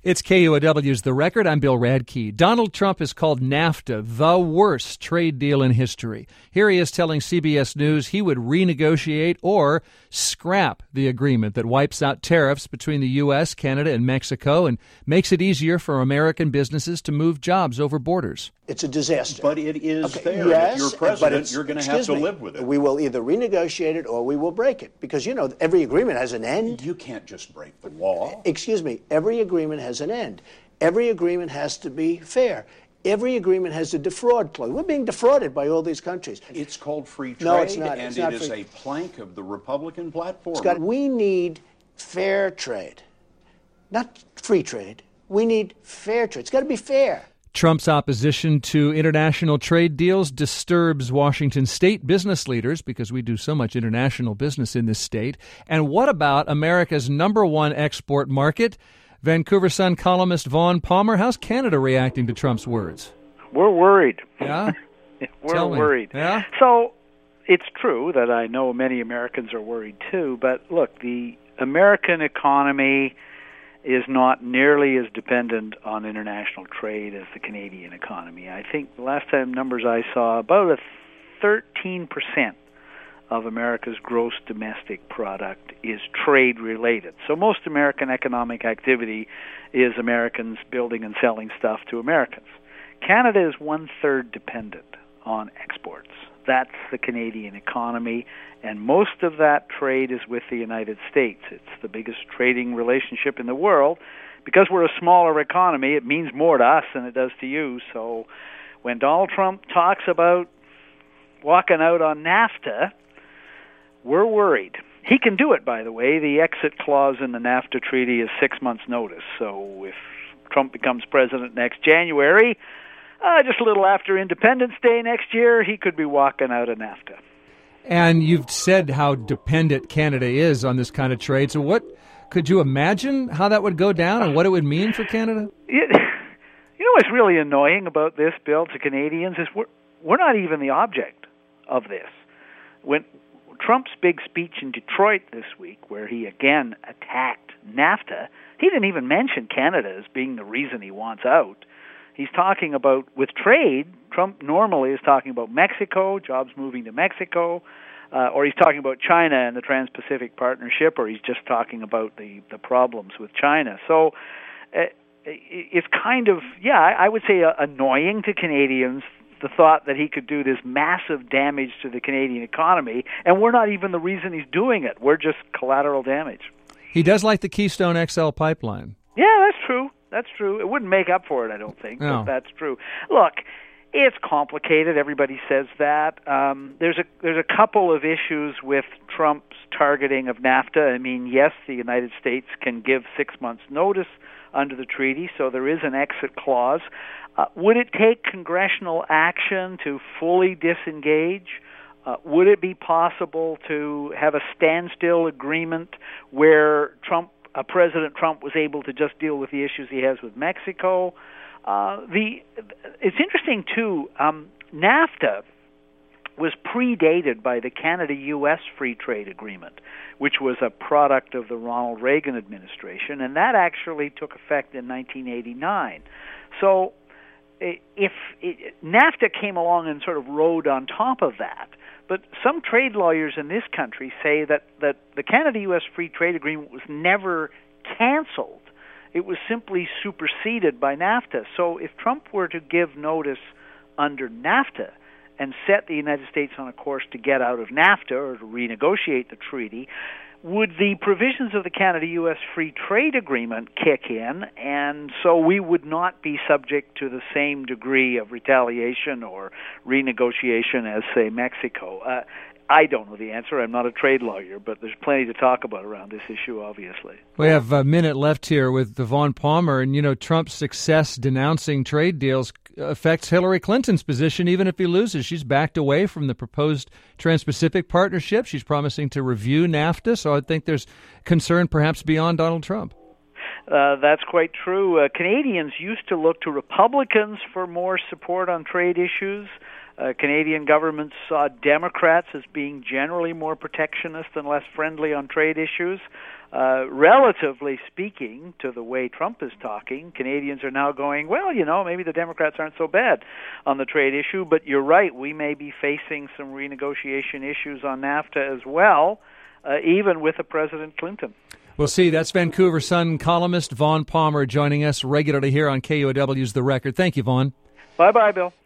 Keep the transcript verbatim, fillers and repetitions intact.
It's K U O W's The Record. I'm Bill Radke. Donald Trump has called NAFTA the worst trade deal in history. Here he is telling C B S News he would renegotiate or scrap the agreement that wipes out tariffs between the U S, Canada, and Mexico and makes it easier for American businesses to move jobs over borders. It's a disaster. But it is okay, there. Yes, if you're president, you're going to have to me, live with it. We will either renegotiate it or we will break it. Because, you know, every agreement has an end. You can't just break the law. Excuse me. Every agreement has an end. Every agreement has to be fair. Every agreement has a defraud clause. We're being defrauded by all these countries. It's called free trade, no, it's not. and It's it not is free. a plank of the Republican platform. Scott, we need fair trade. Not free trade. We need fair trade. It's got to be fair. Trump's opposition to international trade deals disturbs Washington state business leaders because we do so much international business in this state. And what about America's number one export market? Vancouver Sun columnist Vaughn Palmer, how's Canada reacting to Trump's words? We're worried. Yeah? We're Tell me. worried. Yeah? So it's true that I know many Americans are worried too, but look, the American economy is not nearly as dependent on international trade as the Canadian economy. I think the last time numbers I saw, about a thirteen percent of America's gross domestic product is trade-related. So most American economic activity is Americans building and selling stuff to Americans. Canada is one-third dependent on exports. That's the Canadian economy, and most of that trade is with the United States. It's the biggest trading relationship in the world. Because we're a smaller economy, it means more to us than it does to you. So when Donald Trump talks about walking out on NAFTA, we're worried. He can do it, by the way. The exit clause in the NAFTA treaty is six months' notice. So if Trump becomes president next January, Uh, just a little after Independence Day next year, he could be walking out of NAFTA. And you've said how dependent Canada is on this kind of trade. So what could you imagine how that would go down and what it would mean for Canada? It, you know what's really annoying about this, Bill, to Canadians is we're, we're not even the object of this. When Trump's big speech in Detroit this week, where he again attacked NAFTA, he didn't even mention Canada as being the reason he wants out. He's talking about, with trade, Trump normally is talking about Mexico, jobs moving to Mexico, uh, or he's talking about China and the Trans-Pacific Partnership, or he's just talking about the, the problems with China. So uh, it's kind of, yeah, I would say uh, annoying to Canadians, the thought that he could do this massive damage to the Canadian economy, and we're not even the reason he's doing it. We're just collateral damage. He does like the Keystone X L pipeline. Yeah, that's true. That's true. It wouldn't make up for it, I don't think, no. but that's true. Look, it's complicated. Everybody says that. Um, there's a there's a couple of issues with Trump's targeting of NAFTA. I mean, yes, the United States can give six months' notice under the treaty, so there is an exit clause. Uh, would it take congressional action to fully disengage? Uh, would it be possible to have a standstill agreement where Trump Uh, President Trump was able to just deal with the issues he has with Mexico? Uh, the it's interesting too. Um, NAFTA was predated by the Canada-U S Free Trade Agreement, which was a product of the Ronald Reagan administration, and that actually took effect in nineteen eighty-nine. So, if it, NAFTA came along and sort of rode on top of that. But some trade lawyers in this country say that, that the Canada-U S Free Trade Agreement was never canceled. It was simply superseded by NAFTA. So if Trump were to give notice under NAFTA and set the United States on a course to get out of NAFTA or to renegotiate the treaty, would the provisions of the Canada-U S Free Trade Agreement kick in, and so we would not be subject to the same degree of retaliation or renegotiation as, say, Mexico? Uh, I don't know the answer. I'm not a trade lawyer, but there's plenty to talk about around this issue, obviously. We have a minute left here with Vaughn Palmer, and, you know, Trump's success denouncing trade deals affects Hillary Clinton's position even if he loses. She's backed away from the proposed Trans-Pacific Partnership. She's promising to review NAFTA, so I think there's concern perhaps beyond Donald Trump. Uh, that's quite true. Uh, Canadians used to look to Republicans for more support on trade issues. Uh, Canadian governments saw Democrats as being generally more protectionist and less friendly on trade issues. Uh, relatively speaking to the way Trump is talking, Canadians are now going, well, you know, maybe the Democrats aren't so bad on the trade issue, but you're right, we may be facing some renegotiation issues on NAFTA as well, uh, even with a President Clinton. We'll see. That's Vancouver Sun columnist Vaughn Palmer joining us regularly here on K U O W's The Record. Thank you, Vaughn. Bye-bye, Bill.